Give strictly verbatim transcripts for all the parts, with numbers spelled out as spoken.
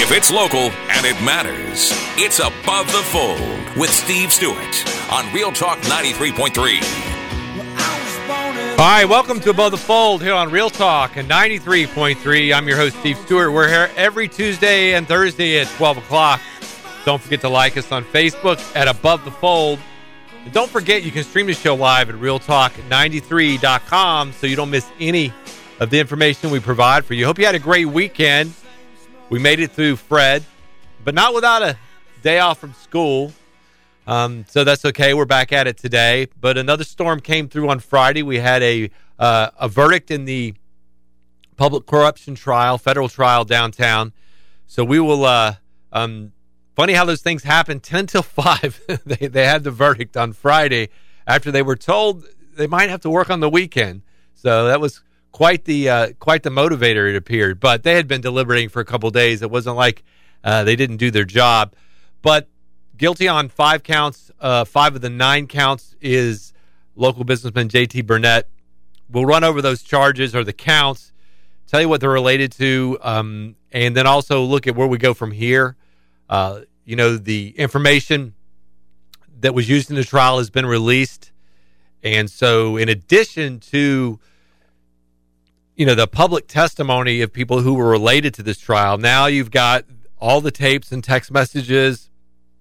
If it's local and it matters, it's Above the Fold with Steve Stewart on Real Talk ninety-three point three. All right, welcome to Above the Fold here on Real Talk and ninety-three point three. I'm your host, Steve Stewart. We're here every Tuesday and Thursday at twelve o'clock. Don't forget to like us on Facebook at Above the Fold. And don't forget you can stream the show live at real talk ninety-three dot com so you don't miss any of the information we provide for you. Hope you had a great weekend. We made it through Fred, but not without a day off from school. Um, so that's okay. We're back at it today. But another storm came through on Friday. We had a uh, a verdict in the public corruption trial, federal trial downtown. So we will, uh, um, funny how those things happen, ten till five. they, they had the verdict on Friday after they were told they might have to work on the weekend. So that was quite the uh, quite the motivator, it appeared. But they had been deliberating for a couple of days. It wasn't like uh, they didn't do their job. But guilty on five counts. Uh, five of the nine counts is local businessman J T Burnett. We'll run over those charges or the counts, tell you what they're related to, um, and then also look at where we go from here. Uh, you know, the information that was used in the trial has been released. And so in addition to, you know, the public testimony of people who were related to this trial, now you've got all the tapes and text messages,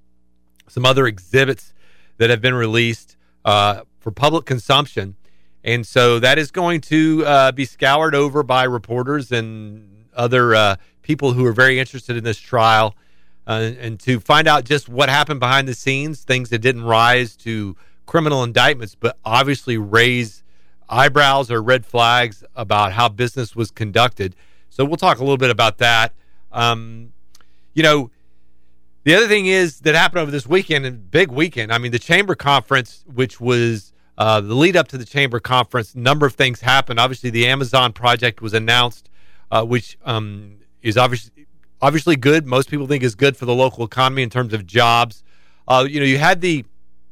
some other exhibits that have been released uh, for public consumption. And so that is going to uh, be scoured over by reporters and other uh, people who are very interested in this trial uh, and to find out just what happened behind the scenes, things that didn't rise to criminal indictments, but obviously raise eyebrows or red flags about how business was conducted. So we'll talk a little bit about that. Um, you know, the other thing is that happened over this weekend, and big weekend. I mean, the Chamber Conference, which was uh, the lead up to the Chamber Conference, a number of things happened. Obviously, the Amazon project was announced, uh, which um, is obviously obviously good. Most people think is good for the local economy in terms of jobs. Uh, you know, you had the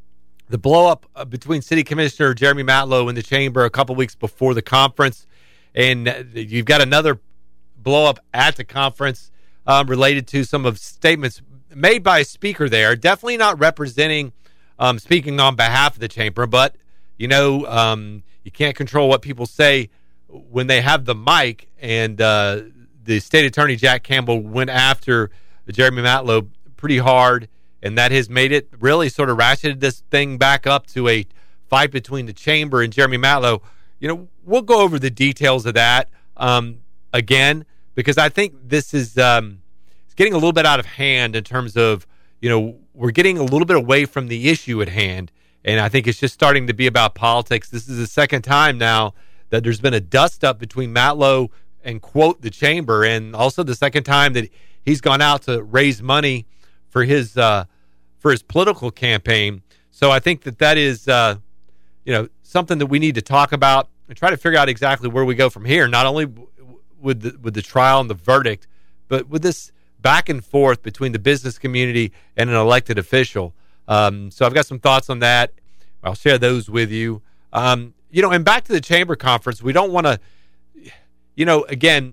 the blow up uh, between City Commissioner Jeremy Matlow and the Chamber a couple weeks before the conference, and uh, you've got another blow up at the conference um, related to some of statements made by a speaker there, definitely not representing, um, speaking on behalf of the Chamber, but, you know, um, you can't control what people say when they have the mic, and uh, the state attorney, Jack Campbell, went after Jeremy Matlow pretty hard, and that has made it really sort of ratcheted this thing back up to a fight between the Chamber and Jeremy Matlow. You know, we'll go over the details of that um, again, because I think this is um, it's getting a little bit out of hand in terms of, you know, we're getting a little bit away from the issue at hand, and I think it's just starting to be about politics. This is the second time now that there's been a dust-up between Matlow and, quote, the Chamber, and also the second time that he's gone out to raise money for his uh, for his political campaign. So I think that that is, uh, you know, something that we need to talk about and try to figure out exactly where we go from here, not only with the, with the trial and the verdict, but with this back and forth between the business community and an elected official. Um, so I've got some thoughts on that. I'll share those with you. Um, you know, and back to the Chamber Conference, we don't want to, you know, again,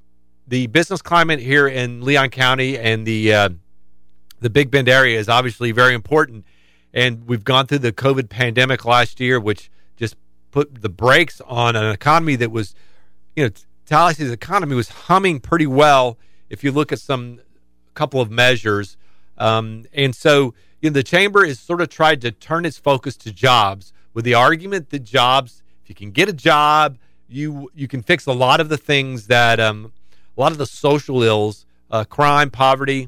the business climate here in Leon County and the uh, the Big Bend area is obviously very important. And we've gone through the COVID pandemic last year, which just put the brakes on an economy that was, you know, Tallahassee's economy was humming pretty well if you look at some couple of measures. Um, and so, you know, the Chamber is sort of tried to turn its focus to jobs with the argument that jobs, if you can get a job, you you can fix a lot of the things that, um, a lot of the social ills, uh, crime, poverty,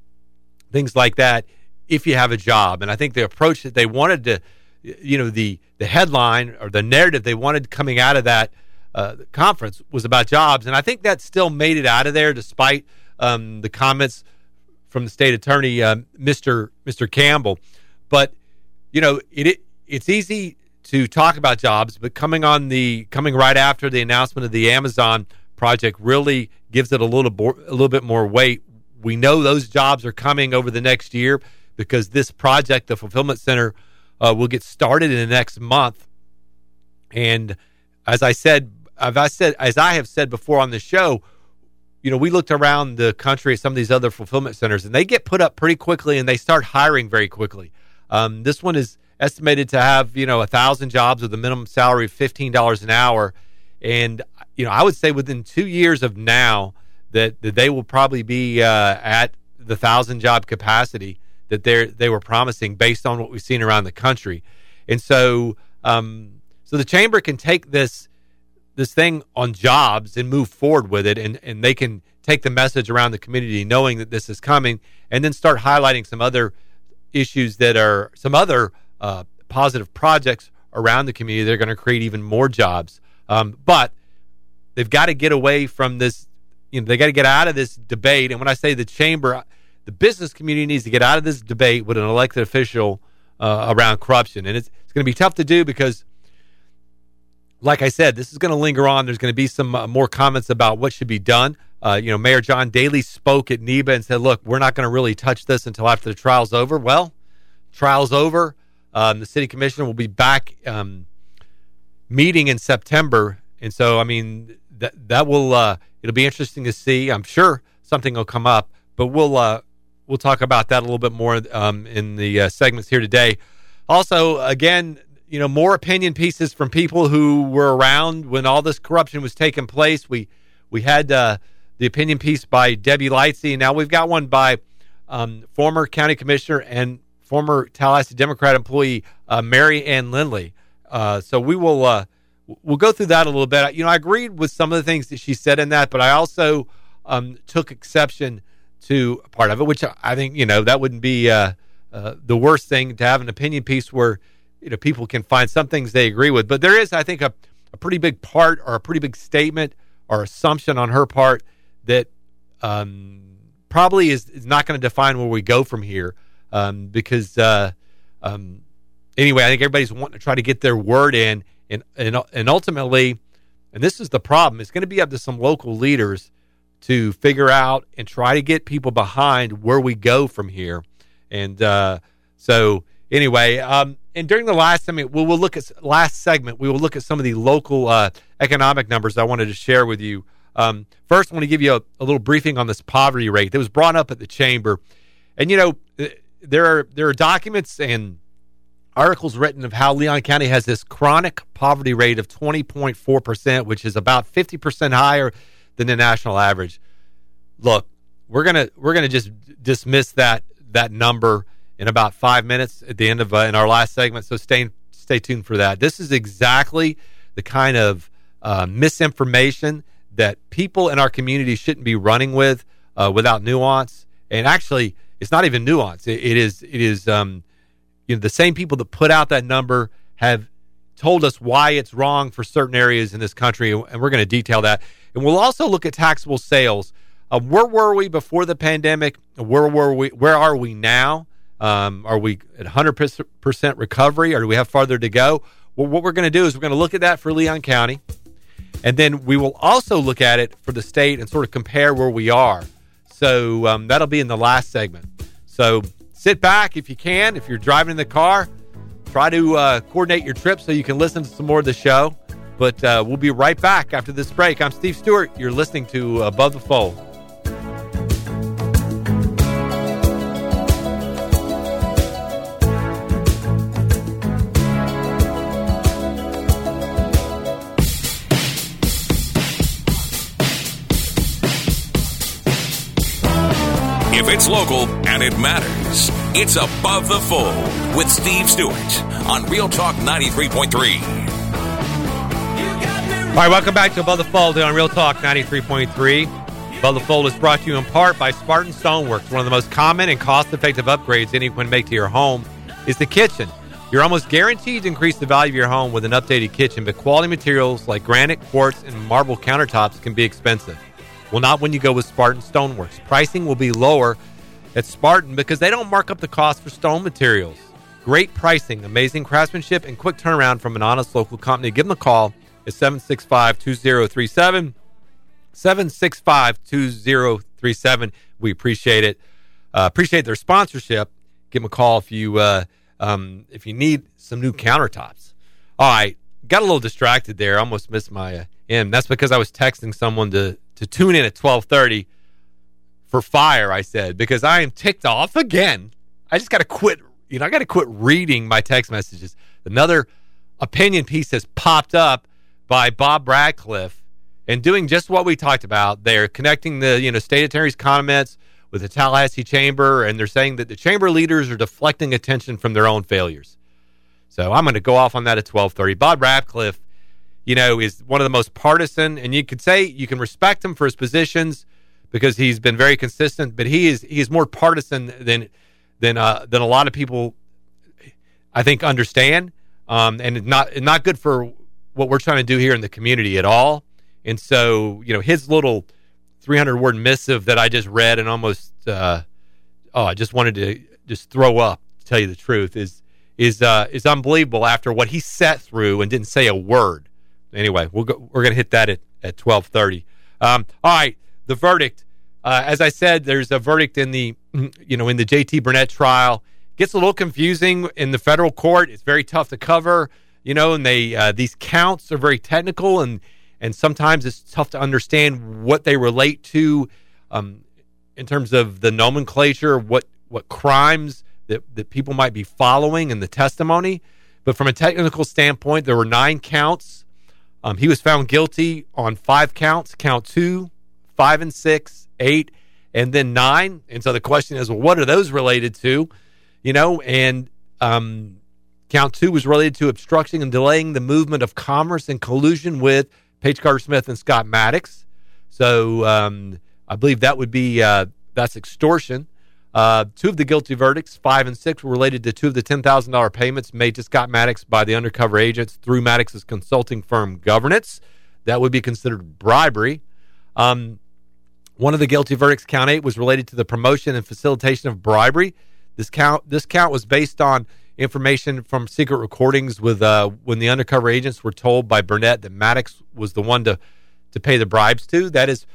things like that, if you have a job. And I think the approach that they wanted to, you know, the, the headline or the narrative they wanted coming out of that uh, conference was about jobs. And I think that still made it out of there despite um, the comments from the state attorney, uh, Mister Mister Campbell. But, you know, it, it it's easy to talk about jobs, but coming on the coming right after the announcement of the Amazon project really gives it a little bo- a little bit more weight. We know those jobs are coming over the next year because this project, the Fulfillment Center, uh, will get started in the next month. And as I said, as I said, as I have said before on the show, you know, we looked around the country at some of these other fulfillment centers, and they get put up pretty quickly, and they start hiring very quickly. Um, this one is estimated to have, you know, a thousand jobs with a minimum salary of fifteen dollars an hour. And, you know, I would say within two years of now that, that they will probably be uh, at the thousand job capacity that they they were promising based on what we've seen around the country. And so, um, so the chamber can take this this thing on jobs and move forward with it, and, and they can take the message around the community knowing that this is coming, and then start highlighting some other issues that are some other uh, positive projects around the community that are going to create even more jobs. Um, but they've got to get away from this, you know, they got to get out of this debate. And when I say the chamber, the business community needs to get out of this debate with an elected official uh, around corruption. And it's, it's going to be tough to do because, like I said, this is going to linger on. There's going to be some uh, more comments about what should be done. Uh, you know, Mayor John Daley spoke at N E B A and said, look, we're not going to really touch this until after the trial's over. Well, trial's over. Um, the city commissioner will be back um, meeting in September. And so, I mean, that that will, uh, it'll be interesting to see. I'm sure something will come up, but we'll, uh, we'll talk about that a little bit more um, in the uh, segments here today. Also, again, you know, more opinion pieces from people who were around when all this corruption was taking place. We we had uh, the opinion piece by Debbie Lightsey, and now we've got one by um, former county commissioner and former Tallahassee Democrat employee uh, Mary Ann Lindley. Uh, so we will uh, we'll go through that a little bit. You know, I agreed with some of the things that she said in that, but I also um, took exception to part of it, which I think, you know, that wouldn't be uh, uh, the worst thing to have an opinion piece where, you know, people can find some things they agree with. But there is, I think, a, a pretty big part or a pretty big statement or assumption on her part that um, probably is, is not going to define where we go from here. Um, because, uh, um, anyway, I think everybody's wanting to try to get their word in. And, and, and ultimately, and this is the problem, it's going to be up to some local leaders to figure out and try to get people behind where we go from here. And uh, so, anyway, um, and during the last segment, we will look at last segment. We will look at some of the local uh, economic numbers I wanted to share with you. Um, first, I want to give you a, a little briefing on this poverty rate that was brought up at the chamber. And you know, there are there are documents and articles written of how Leon County has this chronic poverty rate of twenty point four percent, which is about fifty percent higher than the national average. Look, we're gonna we're gonna just dismiss that that number in about five minutes at the end of uh, in our last segment. So stay stay tuned for that. This is exactly the kind of uh, misinformation that people in our community shouldn't be running with uh, without nuance. And actually, it's not even nuance. It, it is it is um, you know, the same people that put out that number have told us why it's wrong for certain areas in this country, and we're going to detail that. And we'll also look at taxable sales. Uh, where were we before the pandemic? Where were we? Where are we now? Um, are we at one hundred percent recovery, or do we have farther to go? Well, what we're going to do is we're going to look at that for Leon County, and then we will also look at it for the state and sort of compare where we are. So um, that'll be in the last segment. So sit back if you can. If you're driving in the car, try to uh, coordinate your trip so you can listen to some more of the show. But uh, we'll be right back after this break. I'm Steve Stewart. You're listening to Above the Fold. If it's local and it matters, it's Above the Fold with Steve Stewart on Real Talk ninety-three point three. All right, welcome back to Above the Fold on Real Talk ninety-three point three. Above the Fold is brought to you in part by Spartan Stoneworks. One of the most common and cost-effective upgrades anyone can make to your home is the kitchen. You're almost guaranteed to increase the value of your home with an updated kitchen, but quality materials like granite, quartz, and marble countertops can be expensive. Well, not when you go with Spartan Stoneworks. Pricing will be lower at Spartan because they don't mark up the cost for stone materials. Great pricing, amazing craftsmanship, and quick turnaround from an honest local company. Give them a call at seven six five, two zero three seven, seven six five, two zero three seven. We appreciate it. Uh, appreciate their sponsorship. Give them a call if you uh, um, if you need some new countertops. All right, got a little distracted there. Almost missed my uh, end. That's because I was texting someone to to tune in at twelve thirty for fire, I said, because I am ticked off again. I just got to quit, you know, I got to quit reading my text messages. Another opinion piece has popped up by Bob Radcliffe and doing just what we talked about. They're connecting the, you know, state attorney's comments with the Tallahassee Chamber, and they're saying that the chamber leaders are deflecting attention from their own failures. So I'm going to go off on that at twelve thirty. Bob Radcliffe, you know, is one of the most partisan, and you could say you can respect him for his positions because he's been very consistent, but he is he is more partisan than than uh, than a lot of people, I think, understand, um, and not not good for what we're trying to do here in the community at all. And so, you know, his little three hundred word missive that I just read and almost, uh, oh, I just wanted to just throw up, to tell you the truth, is is uh, is unbelievable after what he sat through and didn't say a word. Anyway, we'll go, we're going to hit that at, at twelve thirty. Um, all right, the verdict. Uh, as I said, there's a verdict in the, you know, in the J T Burnett trial. It gets a little confusing in the federal court. It's very tough to cover, you know, and they uh, these counts are very technical, and and sometimes it's tough to understand what they relate to um, in terms of the nomenclature, what what crimes that, that people might be following in the testimony. But from a technical standpoint, there were nine counts. Um, he was found guilty on five counts, count two, five and six, eight, and then nine. And so the question is, well, what are those related to? You know, and um, count two was related to obstructing and delaying the movement of commerce in collusion with Paige Carter Smith and Scott Maddox. So um, I believe that would be, uh, that's extortion. Uh, two of the guilty verdicts, five and six, were related to two of the ten thousand dollars payments made to Scott Maddox by the undercover agents through Maddox's consulting firm Governance. That would be considered bribery. Um, one of the guilty verdicts, count eight, was related to the promotion and facilitation of bribery. This count, this count was based on information from secret recordings with uh, when the undercover agents were told by Burnett that Maddox was the one to, to pay the bribes to. That is,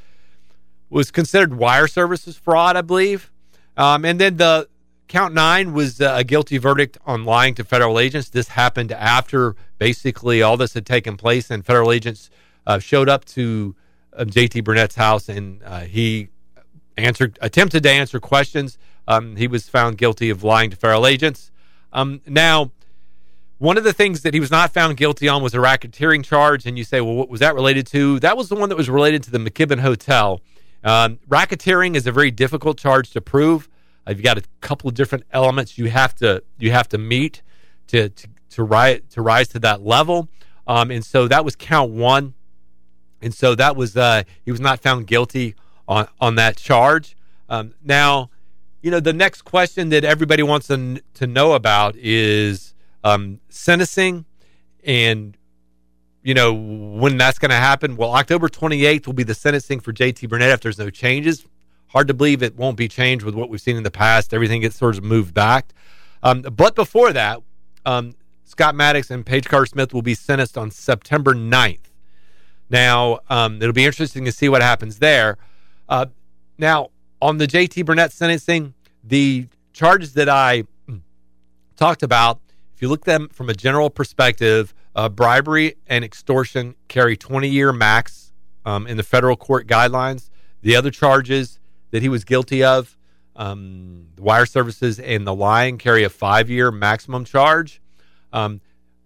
was considered wire services fraud, I believe. Um, and then the count nine was uh, a guilty verdict on lying to federal agents. This happened after basically all this had taken place, and federal agents uh, showed up to uh, J T Burnett's house, and uh, he answered, attempted to answer questions. Um, he was found guilty of lying to federal agents. Um, now, one of the things that he was not found guilty on was a racketeering charge, and you say, well, what was that related to? That was the one that was related to the McKibben Hotel. Um, racketeering is a very difficult charge to prove. Uh, you've got a couple of different elements you have to you have to meet to to to rise to rise to that level, um, and so that was count one, and so that was uh, he was not found guilty on on that charge. Um, now, you know, the next question that everybody wants to to know about is um, sentencing, and you know, when that's going to happen. Well, October twenty-eighth will be the sentencing for J T Burnett if there's no changes. Hard to believe it won't be changed with what we've seen in the past. Everything gets sort of moved back. Um, but before that, um, Scott Maddox and Paige Carter Smith will be sentenced on September ninth. Now, um, it'll be interesting to see what happens there. Uh, now, on the J T Burnett sentencing, the charges that I talked about, if you look at them from a general perspective, Uh, bribery and extortion carry twenty-year max um, in the federal court guidelines. The other charges that he was guilty of, um, the wire services and the lying, carry a five-year maximum charge. Um,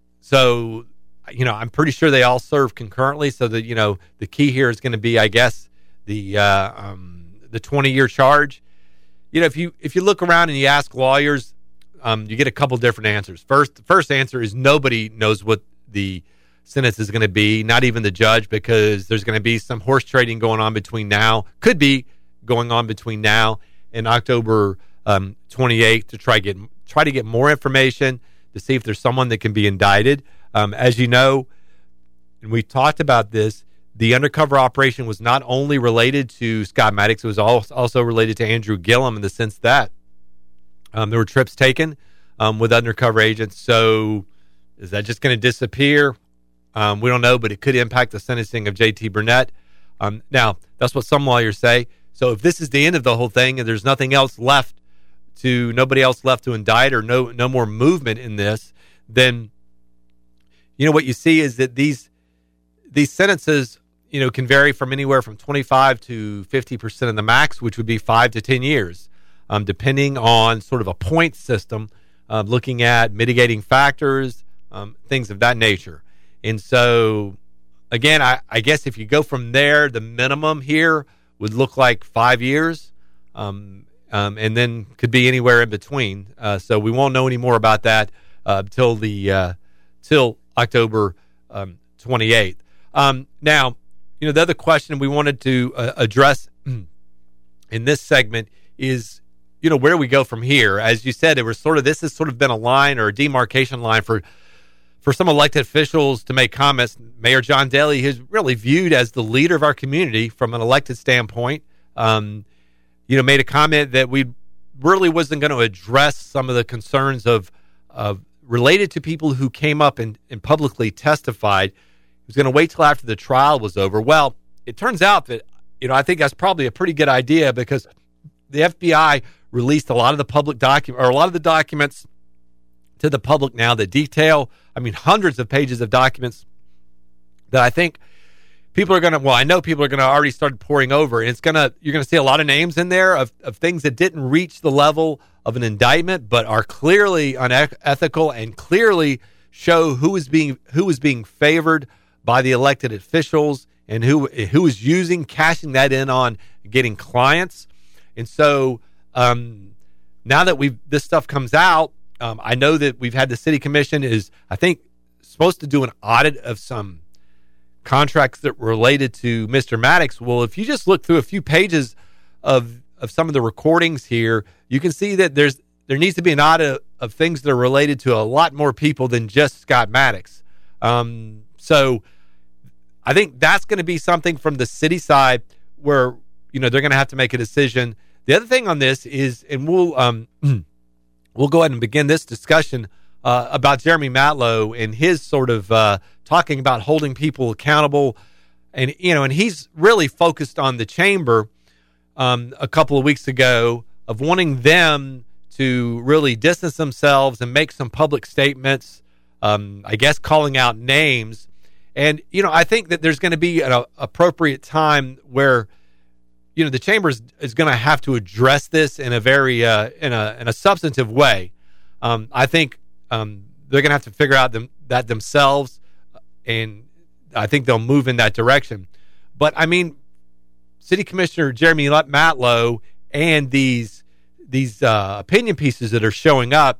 so, you know, I'm pretty sure they all serve concurrently. So that, you know, the key here is going to be, I guess, the uh, um, the twenty-year charge. You know, if you if you look around and you ask lawyers, um, you get a couple different answers. First, the first answer is nobody knows what the sentence is going to be, not even the judge, because there's going to be some horse trading going on between now, could be going on between now and October um, twenty-eighth to try get try to get more information to see if there's someone that can be indicted. Um, as you know, and we talked about this, the undercover operation was not only related to Scott Maddox, it was also related to Andrew Gillum in the sense that um, there were trips taken um, with undercover agents. So is that just going to disappear? Um, we don't know, but it could impact the sentencing of J T Burnett. Um, now, that's what some lawyers say. So if this is the end of the whole thing and there's nothing else left to, nobody else left to indict or no no more movement in this, then, you know, what you see is that these these sentences, you know, can vary from anywhere from twenty-five to fifty percent of the max, which would be five to ten years, um, depending on sort of a point system, uh, looking at mitigating factors, um, things of that nature. And so, again, I, I guess if you go from there, the minimum here would look like five years, um, um, and then could be anywhere in between. Uh, so we won't know any more about that uh, till the uh, till October um, twenty-eighth. Um, now, you know, the other question we wanted to uh, address in this segment is, you know, where do we go from here? As you said, it was sort of this has sort of been a line or a demarcation line for. For some elected officials to make comments. Mayor John Daley is really viewed as the leader of our community from an elected standpoint. Um, you know, made a comment that we really wasn't going to address some of the concerns of, of related to people who came up and, and publicly testified. He was going to wait till after the trial was over. Well, it turns out that, you know, I think that's probably a pretty good idea because the F B I released a lot of the public document or a lot of the documents to the public now that detail, I mean, hundreds of pages of documents that I think people are going to, well, I know people are going to already start pouring over. And it's going to, you're going to see a lot of names in there of, of things that didn't reach the level of an indictment, but are clearly unethical and clearly show who is being, who is being favored by the elected officials and who, who is using, cashing that in on getting clients. And so um, now that we've, this stuff comes out, Um, I know that we've had the city commission is, I think, supposed to do an audit of some contracts that related to Mister Maddox. Well, if you just look through a few pages of of some of the recordings here, you can see that there's there needs to be an audit of things that are related to a lot more people than just Scott Maddox. Um, so I think that's going to be something from the city side where, you know, they're going to have to make a decision. The other thing on this is, and we'll um, we'll go ahead and begin this discussion uh, about Jeremy Matlow and his sort of uh, talking about holding people accountable. And, you know, and he's really focused on the chamber um, a couple of weeks ago of wanting them to really distance themselves and make some public statements, um, I guess calling out names. And, you know, I think that there's going to be an a, appropriate time where, you know, the chamber is, is going to have to address this in a very, uh, in a in a substantive way. Um, I think um, they're going to have to figure out them, that themselves, and I think they'll move in that direction. But, I mean, City Commissioner Jeremy Matlow and these these uh, opinion pieces that are showing up,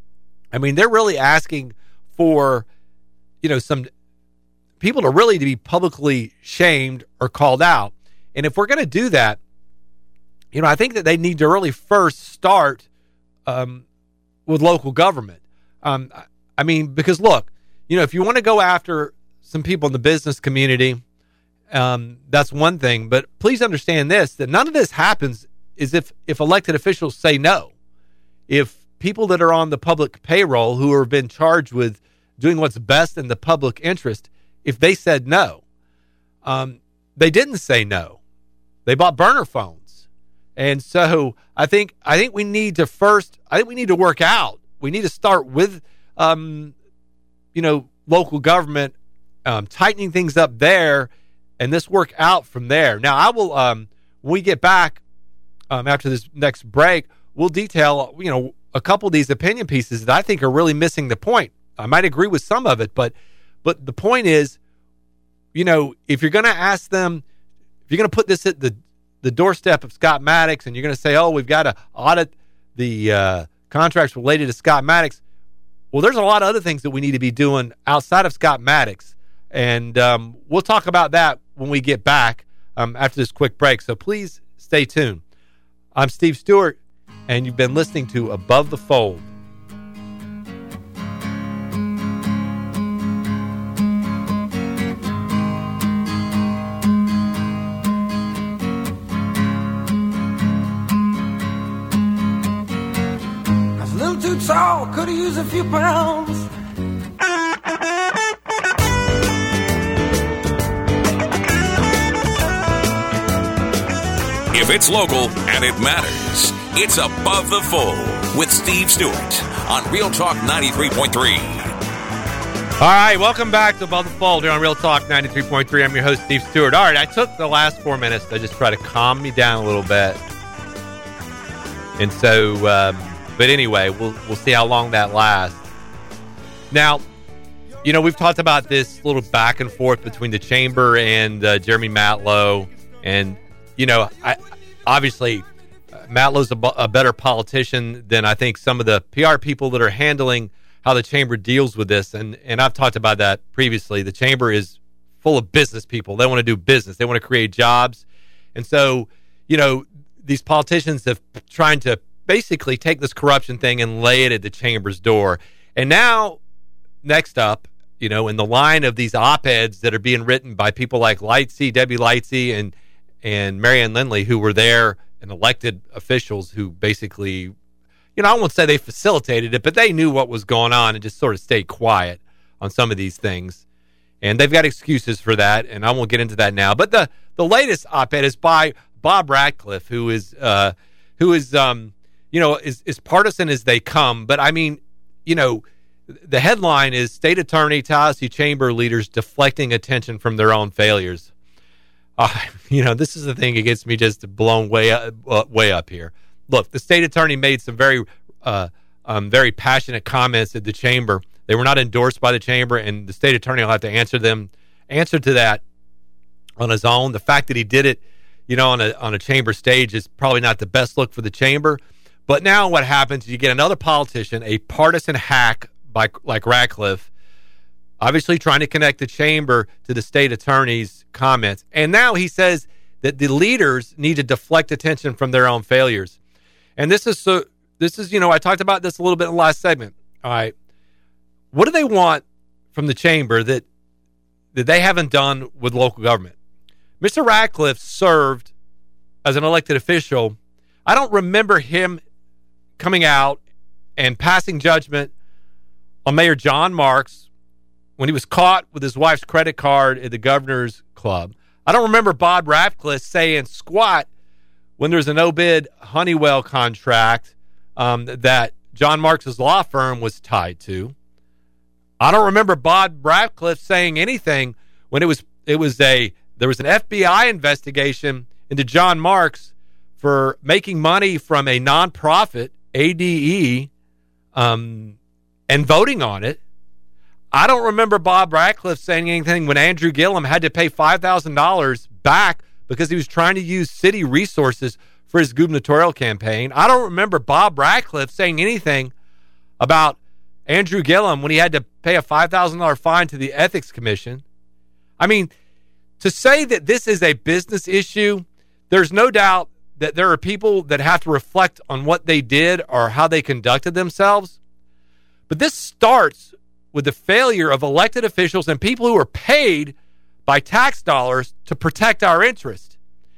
I mean, they're really asking for, you know, some people to really to be publicly shamed or called out. And if we're going to do that, you know, I think that they need to really first start um, with local government. Um, I mean, because look, you know, if you want to go after some people in the business community, um, that's one thing. But please understand this, that none of this happens is if, if elected officials say no. If people that are on the public payroll who have been charged with doing what's best in the public interest, if they said no, um, they didn't say no. They bought burner phones. And so I think I think we need to first, I think we need to work out. We need to start with, um, you know, local government, um, tightening things up there, and this work out from there. Now, I will, um, when we get back um, after this next break, we'll detail, you know, a couple of these opinion pieces that I think are really missing the point. I might agree with some of it, but but the point is, you know, if you're going to ask them, if you're going to put this at the, the doorstep of Scott Maddox and you're going to say, oh, we've got to audit the uh, contracts related to Scott Maddox, well, there's a lot of other things that we need to be doing outside of Scott Maddox. And um, we'll talk about that when we get back um, after this quick break. So please stay tuned. I'm Steve Stewart, and you've been listening to Above the Fold. Tall, could have used a few pounds. If it's local and it matters, it's Above the Fold with Steve Stewart on Real Talk ninety-three point three. All right, welcome back to Above the Fold here on Real Talk ninety-three point three. I'm your host, Steve Stewart. All right, I took the last four minutes to just try to calm me down a little bit. And so, um, but anyway, we'll we'll see how long that lasts. Now, you know, we've talked about this little back and forth between the chamber and uh, Jeremy Matlow. And, you know, I, obviously, uh, Matlow's a, a better politician than I think some of the P R people that are handling how the chamber deals with this. And, and I've talked about that previously. The chamber is full of business people. They want to do business. They want to create jobs. And so, you know, these politicians have trying to basically take this corruption thing and lay it at the chamber's door. And now, next up, you know, in the line of these op-eds that are being written by people like Lightsey, Debbie Lightsey, and, and Marianne Lindley, who were there, and elected officials who basically, you know, I won't say they facilitated it, but they knew what was going on and just sort of stayed quiet on some of these things. And they've got excuses for that, and I won't get into that now. But the, the latest op-ed is by Bob Ratcliffe, who is, uh, who is, um, you know, is, is partisan as they come. But, I mean, you know, the headline is State Attorney, Tallahassee Chamber leaders deflecting attention from their own failures. Uh, you know, this is the thing that gets me just blown way up, uh, way up here. Look, the state attorney made some very, uh, um, very passionate comments at the chamber. They were not endorsed by the chamber, and the state attorney will have to answer them, answer to that on his own. The fact that he did it, you know, on a on a chamber stage is probably not the best look for the chamber. But now what happens is you get another politician, a partisan hack by like Ratcliffe, obviously trying to connect the chamber to the state attorney's comments, and now he says that the leaders need to deflect attention from their own failures. And this is so. This is, you know, I talked about this a little bit in the last segment. All right, what do they want from the chamber that that they haven't done with local government? Mister Ratcliffe served as an elected official. I don't remember him coming out and passing judgment on Mayor John Marks when he was caught with his wife's credit card at the governor's club. I don't remember Bob Ratcliffe saying squat when there's a no-bid Honeywell contract um, that John Marks' law firm was tied to. I don't remember Bob Ratcliffe saying anything when it was it was a there was an F B I investigation into John Marks for making money from a nonprofit, A D E, um, and voting on it. I don't remember Bob Ratcliffe saying anything when Andrew Gillum had to pay five thousand dollars back because he was trying to use city resources for his gubernatorial campaign. I don't remember Bob Ratcliffe saying anything about Andrew Gillum when he had to pay a five thousand dollars fine to the Ethics Commission. I mean, to say that this is a business issue, there's no doubt that there are people that have to reflect on what they did or how they conducted themselves. But this starts with the failure of elected officials and people who are paid by tax dollars to protect our interests.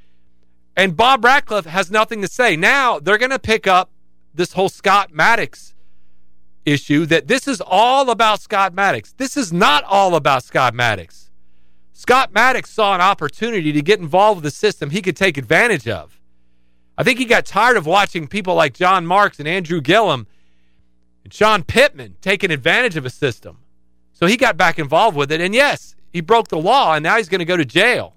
And Bob Ratcliffe has nothing to say. Now they're going to pick up this whole Scott Maddox issue, that this is all about Scott Maddox. This is not all about Scott Maddox. Scott Maddox saw an opportunity to get involved with the system he could take advantage of. I think he got tired of watching people like John Marks and Andrew Gillum and Sean Pittman taking advantage of a system. So he got back involved with it. And yes, he broke the law, and now he's going to go to jail.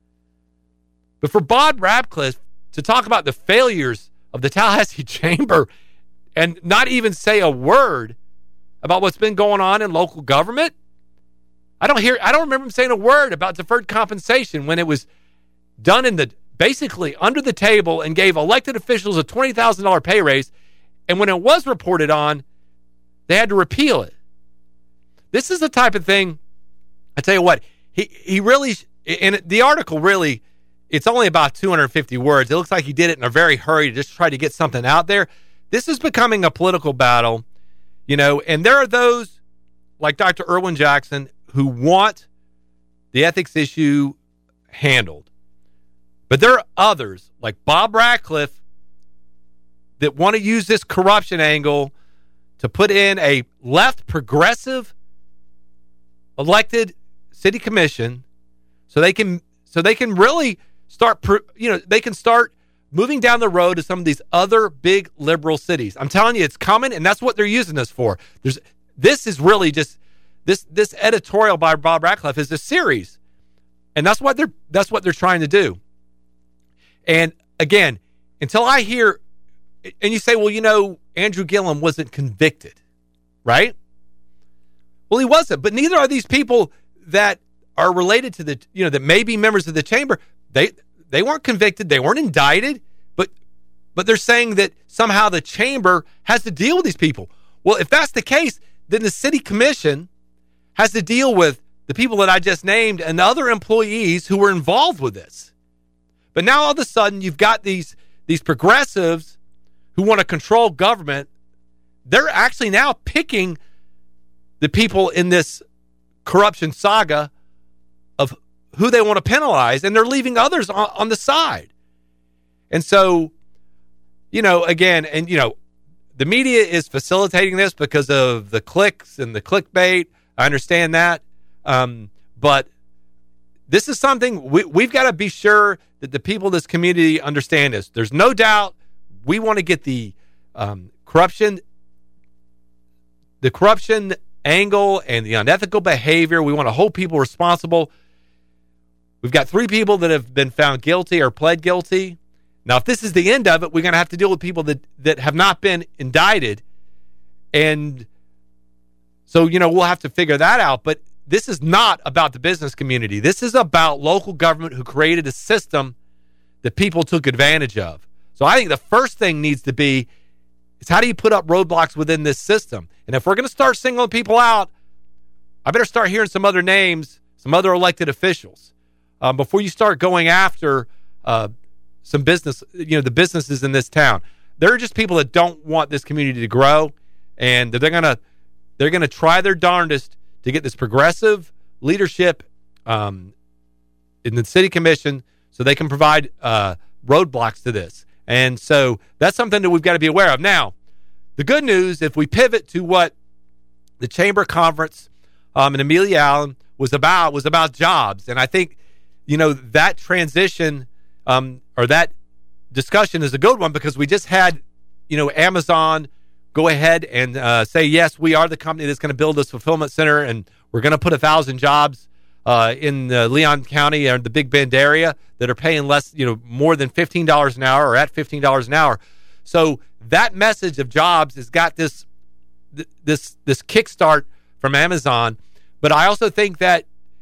But for Bob Ratcliffe to talk about the failures of the Tallahassee Chamber and not even say a word about what's been going on in local government, I don't hear. I don't remember him saying a word about deferred compensation when it was done in the basically under the table and gave elected officials a twenty thousand dollars pay raise. And when it was reported on, they had to repeal it. This is the type of thing, I tell you what, he, he really, and the article really, it's only about two hundred fifty words. It looks like he did it in a very hurry to just try to get something out there. This is becoming a political battle, you know, and there are those like Doctor Irwin Jackson who want the ethics issue handled. But there are others like Bob Ratcliffe that want to use this corruption angle to put in a left progressive elected city commission so they can so they can really start, you know, they can start moving down the road to some of these other big liberal cities. I'm telling you, it's coming, and that's what they're using this for. There's this is really just This this editorial by Bob Ratcliffe is a series, and that's what they're that's what they're trying to do. And again, until I hear, and you say, well, you know, Andrew Gillum wasn't convicted, right? Well, he wasn't, but neither are these people that are related to the, you know, that may be members of the chamber. They they weren't convicted, they weren't indicted, but but they're saying that somehow the chamber has to deal with these people. Well, if that's the case, then the city commission has to deal with the people that I just named and other employees who were involved with this. But now all of a sudden you've got these these progressives who want to control government. They're actually now picking the people in this corruption saga of who they want to penalize, and they're leaving others on, on the side. And so, you know, again, and, you know, the media is facilitating this because of the clicks and the clickbait. I understand that. Um, but this is something we, we've got to be sure that the people in this community understand this. There's no doubt we want to get the um, corruption, the corruption angle and the unethical behavior. We want to hold people responsible. We've got three people that have been found guilty or pled guilty. Now, if this is the end of it, we're going to have to deal with people that, that have not been indicted. And so, you know, we'll have to figure that out. But this is not about the business community. This is about local government who created a system that people took advantage of. So I think the first thing needs to be is how do you put up roadblocks within this system? And if we're going to start singling people out, I better start hearing some other names, some other elected officials, um, before you start going after uh, some business, you know, the businesses in this town. There are just people that don't want this community to grow, and they're going to they're going to try their darndest to get this progressive leadership um, in the city commission so they can provide uh, roadblocks to this. And so that's something that we've got to be aware of. Now, the good news, if we pivot to what the Chamber Conference um, in Amelia Allen was about, was about jobs. And I think, you know, that transition um, or that discussion is a good one because we just had, you know, Amazon go ahead and uh, say, yes, we are the company that's going to build this fulfillment center, and we're going to put a thousand jobs uh, in uh, Leon County or the Big Bend area that are paying less, you know, more than fifteen dollars an hour or at fifteen dollars an hour. So that message of jobs has got this this this kickstart from Amazon. But I also think that,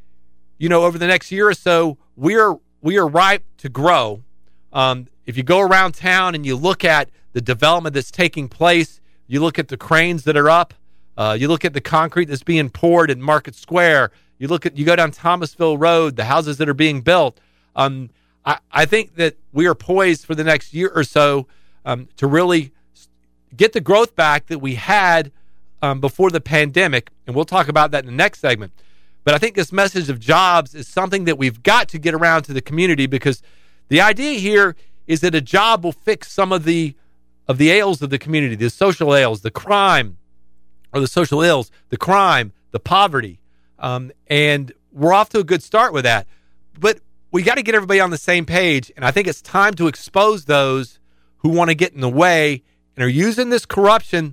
you know, over the next year or so, we're we are ripe to grow. Um, if you go around town and you look at the development that's taking place, you look at the cranes that are up, uh, you look at the concrete that's being poured in Market Square, you look at you go down Thomasville Road, the houses that are being built. Um, I, I think that we are poised for the next year or so um, to really get the growth back that we had um, before the pandemic, and we'll talk about that in the next segment. But I think this message of jobs is something that we've got to get around to the community, because the idea here is that a job will fix some of the of the ails of the community, the social ails, the crime, or the social ills, the crime, the poverty. Um, and we're off to a good start with that. But we got to get everybody on the same page, and I think it's time to expose those who want to get in the way and are using this corruption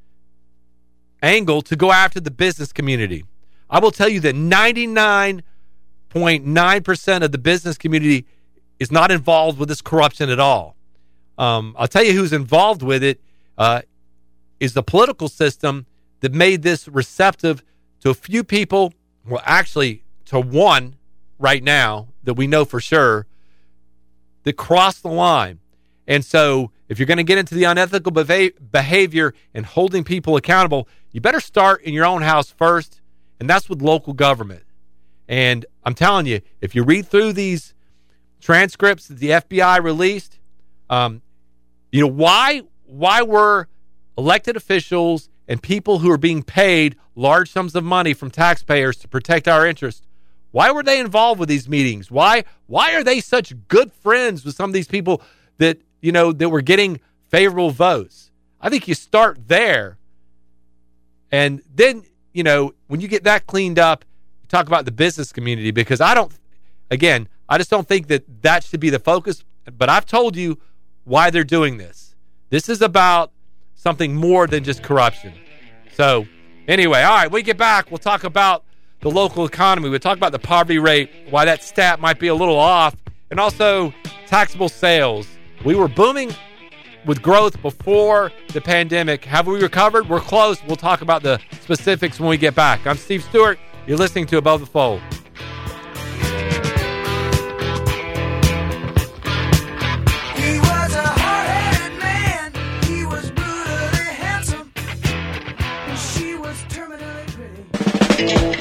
angle to go after the business community. I will tell you that ninety-nine point nine percent of the business community is not involved with this corruption at all. Um, I'll tell you who's involved with it uh, is the political system that made this receptive to a few people, well, actually to one right now that we know for sure, that crossed the line. And so if you're going to get into the unethical beha- behavior and holding people accountable, you better start in your own house first, and that's with local government. And I'm telling you, if you read through these transcripts that the F B I released, um, you know, why why were elected officials and people who are being paid large sums of money from taxpayers to protect our interests, why were they involved with these meetings? Why why are they such good friends with some of these people that, you know, that were getting favorable votes? I think you start there. And then, you know, when you get that cleaned up, you talk about the business community, because I don't, again, I just don't think that that should be the focus. But I've told you why they're doing this. This is about something more than just corruption. So Anyway, all right, when we get back, we'll talk about the local economy. We'll talk about the poverty rate, why that stat might be a little off, and also taxable sales. We were booming with growth before the pandemic. Have we recovered? We're close. We'll talk about the specifics when we get back. I'm Steve Stewart. You're listening to Above the Fold. He was a hard-headed man. He was brutally handsome. And she was terminally pretty.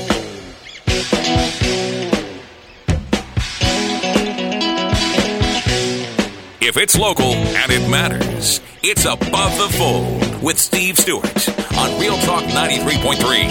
If it's local and it matters, it's Above the Fold with Steve Stewart on Real Talk ninety-three point three.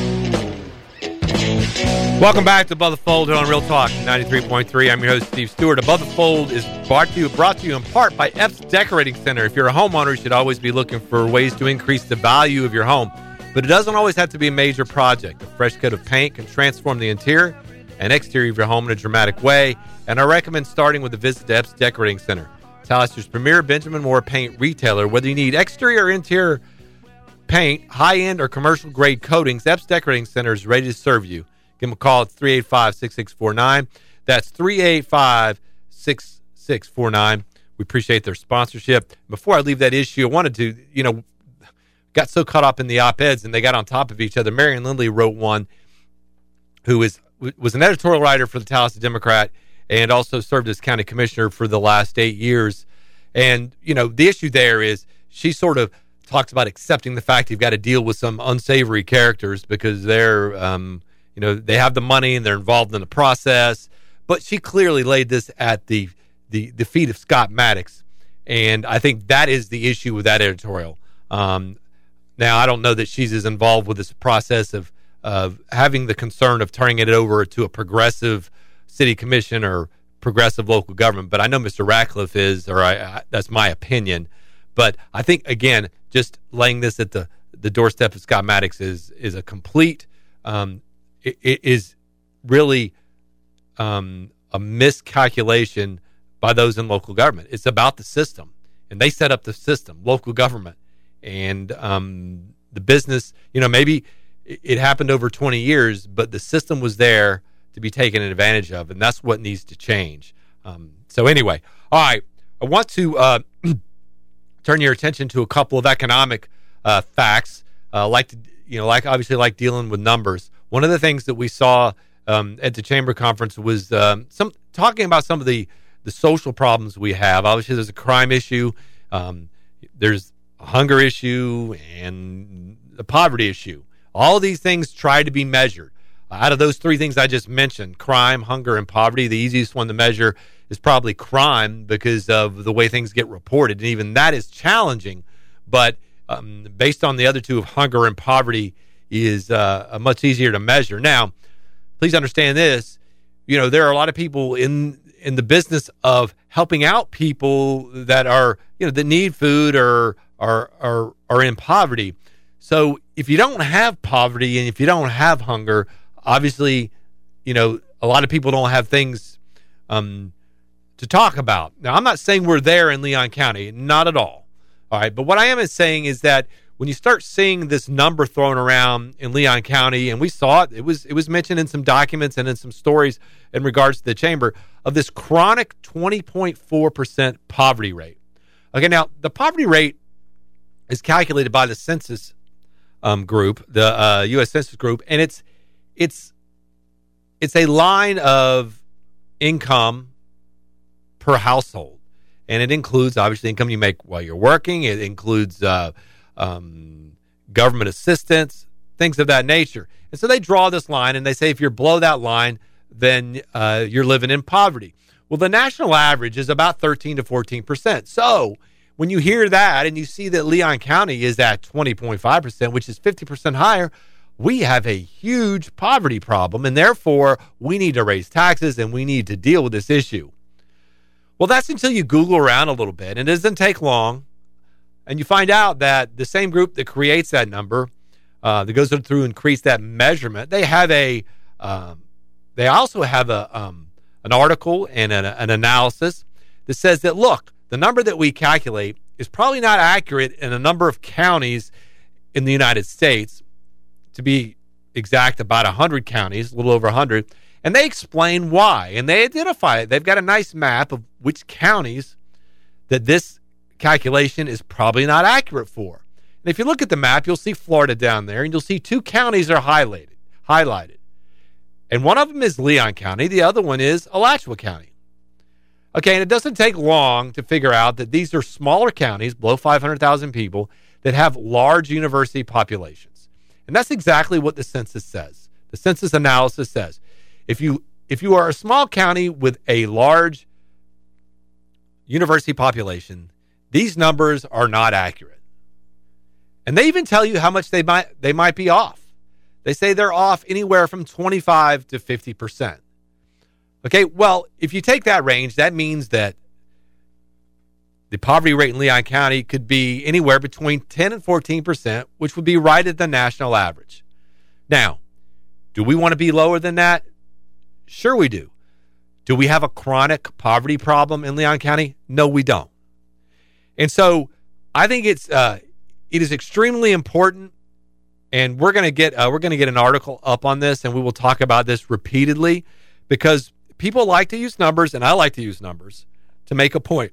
Welcome back to Above the Fold here on Real Talk ninety-three point three. I'm your host, Steve Stewart. Above the Fold is brought to you, brought to you in part by Epps Decorating Center. If you're a homeowner, you should always be looking for ways to increase the value of your home. But it doesn't always have to be a major project. A fresh coat of paint can transform the interior and exterior of your home in a dramatic way. And I recommend starting with a visit to Epps Decorating Center, Tallahassee premier Benjamin Moore paint retailer. Whether you need exterior or interior paint, high-end or commercial-grade coatings, Epps Decorating Center is ready to serve you. Give them a call at three eight five, six six four nine. That's three eight five, six six four nine. We appreciate their sponsorship. Before I leave that issue, I wanted to, you know, got so caught up in the op-eds and they got on top of each other. Marion Lindley wrote one who is was an editorial writer for the Tallahassee Democrat and also served as county commissioner for the last eight years. And, you know, the issue there is she sort of talks about accepting the fact you've got to deal with some unsavory characters because they're, um, you know, they have the money and they're involved in the process. But she clearly laid this at the, the, the feet of Scott Maddox. And I think that is the issue with that editorial. Um, now, I don't know that she's as involved with this process of, of having the concern of turning it over to a progressive city commission or progressive local government, but I know Mister Ratcliffe is, or I, I, that's my opinion. But I think, again, just laying this at the, the doorstep of Scott Maddox is is a complete, um, it, it is really um, a miscalculation by those in local government. It's about the system, and they set up the system, local government, and um, the business. You know, maybe it, it happened over twenty years, but the system was there to be taken advantage of, and that's what needs to change. Um, so anyway, all right, I want to uh, turn your attention to a couple of economic uh, facts. Uh, like to, you know, like obviously like dealing with numbers. One of the things that we saw um, at the chamber conference was um, some talking about some of the the social problems we have. Obviously, there's a crime issue, um, there's a hunger issue, and a poverty issue. All of these things try to be measured. Out of those three things I just mentioned, crime, hunger, and poverty, the easiest one to measure is probably crime because of the way things get reported. And even that is challenging. But um, based on the other two of hunger and poverty is uh, much easier to measure. Now, please understand this. You know, there are a lot of people in in the business of helping out people that are, you know, that need food or are are are in poverty. So if you don't have poverty and if you don't have hunger, obviously, you know, a lot of people don't have things um, to talk about. Now, I'm not saying we're there in Leon County, not at all. All right, but what I am saying is that when you start seeing this number thrown around in Leon County, and we saw it, it was it was mentioned in some documents and in some stories in regards to the chamber of this chronic twenty point four percent poverty rate. Okay, now the poverty rate is calculated by the census um, group, the uh, U S Census Group, and it's It's it's a line of income per household, and it includes obviously income you make while you're working. It includes uh, um, government assistance, things of that nature. And so they draw this line, and they say if you're below that line, then uh, you're living in poverty. Well, the national average is about thirteen to fourteen percent. So when you hear that and you see that Leon County is at twenty point five percent, which is fifty percent higher, we have a huge poverty problem, and therefore we need to raise taxes and we need to deal with this issue. Well, that's until you Google around a little bit, and it doesn't take long, and you find out that the same group that creates that number, uh, that goes through and creates that measurement, they have a, um, they also have a um, an article and an, an analysis that says that, look, the number that we calculate is probably not accurate in a number of counties in the United States. to be exact, about one hundred counties, a little over one hundred, and they explain why, and they identify it. They've got a nice map of which counties that this calculation is probably not accurate for. And if you look at the map, you'll see Florida down there, and you'll see two counties are highlighted. highlighted. And one of them is Leon County. The other one is Alachua County. Okay, and it doesn't take long to figure out that these are smaller counties, below five hundred thousand people, that have large university populations. And that's exactly what the census says. The census analysis says, if you if you are a small county with a large university population, these numbers are not accurate. And they even tell you how much they might they might be off. They say they're off anywhere from twenty-five to fifty percent. Okay, well, if you take that range, that means that the poverty rate in Leon County could be anywhere between ten and fourteen percent, which would be right at the national average. Now, do we want to be lower than that? Sure we do. Do we have a chronic poverty problem in Leon County? No, we don't. And so I think it's uh, it is extremely important, and we're going to get uh, we're going to get an article up on this, and we will talk about this repeatedly, because people like to use numbers, and I like to use numbers to make a point.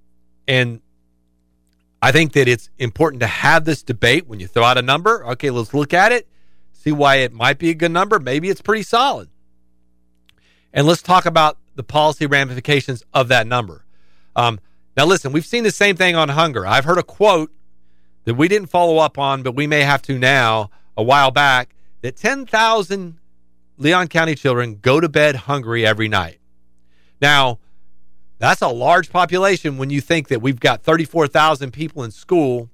And I think that it's important to have this debate when you throw out a number. Okay, let's look at it, see why it might be a good number. Maybe it's pretty solid. And let's talk about the policy ramifications of that number. Um, now, listen, we've seen the same thing on hunger. I've heard a quote that we didn't follow up on, but we may have to now, a while back, that ten thousand Leon County children go to bed hungry every night. Now, that's a large population when you think that we've got thirty-four thousand people in school,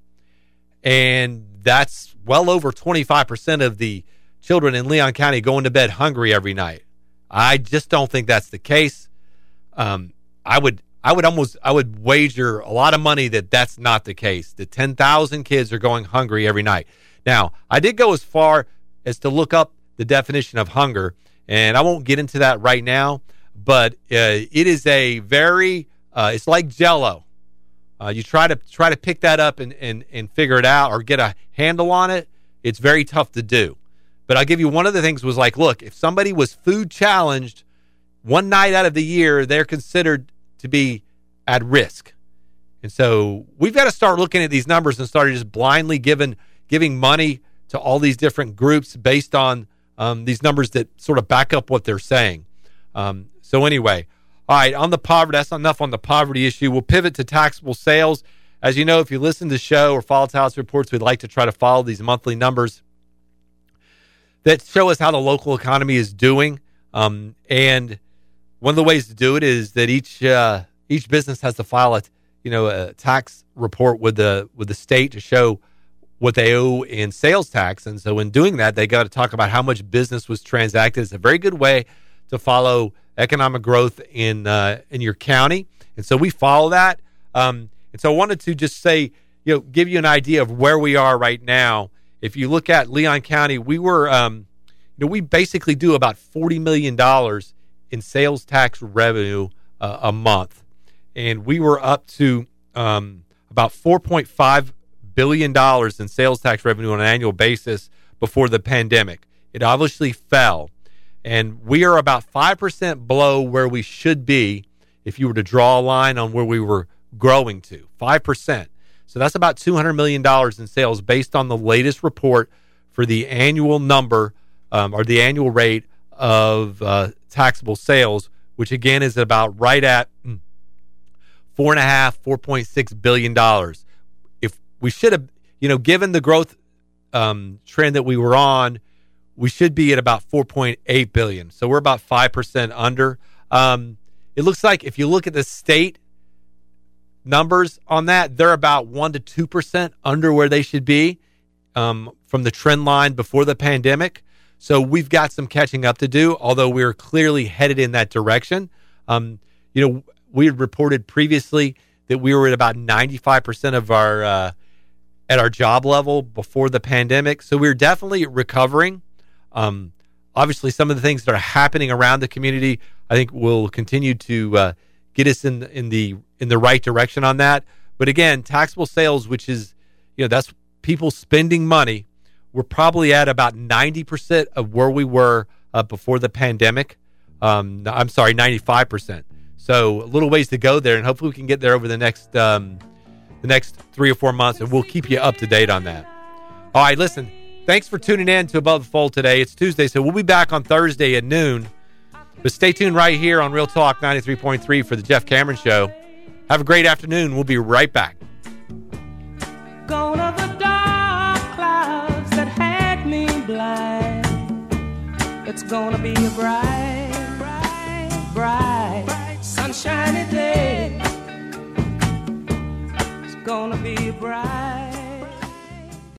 and that's well over twenty-five percent of the children in Leon County going to bed hungry every night. I just don't think that's the case. Um, I would, I would almost, I would wager a lot of money that that's not the case. The ten thousand kids are going hungry every night. Now, I did go as far as to look up the definition of hunger, and I won't get into that right now, but uh, it is a very, uh, it's like Jell-O. Uh, you try to try to pick that up and, and, and figure it out or get a handle on it, it's very tough to do. But I'll give you one of the things was like, look, if somebody was food challenged one night out of the year, they're considered to be at risk. And so we've got to start looking at these numbers and start just blindly giving giving money to all these different groups based on um, these numbers that sort of back up what they're saying. Um, so anyway, all right, on the poverty, that's enough on the poverty issue. We'll pivot to taxable sales. As you know, if you listen to the show or follow Talos Reports, we'd like to try to follow these monthly numbers that show us how the local economy is doing. Um, and one of the ways to do it is that each uh, each business has to file a you know a tax report with the with the state to show what they owe in sales tax. And so in doing that, they got to talk about how much business was transacted. It's a very good way to follow economic growth in uh, in your county. And so we follow that. Um, and so I wanted to just say, you know, give you an idea of where we are right now. If you look at Leon County, we were, um, you know, we basically do about forty million dollars in sales tax revenue uh, a month. And we were up to um, about four point five billion dollars in sales tax revenue on an annual basis before the pandemic. It obviously fell. And we are about five percent below where we should be if you were to draw a line on where we were growing to, five percent. So that's about two hundred million dollars in sales based on the latest report for the annual number um, or the annual rate of uh, taxable sales, which again is about right at four and a half, four point six billion dollars. If we should have, you know, given the growth um, trend that we were on, we should be at about four point eight billion dollars. So we're about five percent under. Um, it looks like if you look at the state numbers on that, they're about one to two percent under where they should be um, from the trend line before the pandemic. So we've got some catching up to do, although we're clearly headed in that direction. Um, you know, we had reported previously that we were at about ninety-five percent of our uh, at our job level before the pandemic. So we're definitely recovering. Um, obviously, some of the things that are happening around the community, I think, will continue to uh, get us in in the in the right direction on that. But again, taxable sales, which is, you know, that's people spending money. we're probably at about ninety percent of where we were uh, before the pandemic. Um, I'm sorry, ninety-five percent. So a little ways to go there, and hopefully we can get there over the next um, the next three or four months, and we'll keep you up to date on that. All right, listen, thanks for tuning in to Above the Fold today. It's Tuesday, so we'll be back on Thursday at noon. But stay tuned right here on Real Talk ninety-three point three for the Jeff Cameron Show. Have a great afternoon. We'll be right back. Gone are the dark clouds that had me blind. It's gonna be a bright, bright, bright, bright sunshiny day. It's gonna be bright.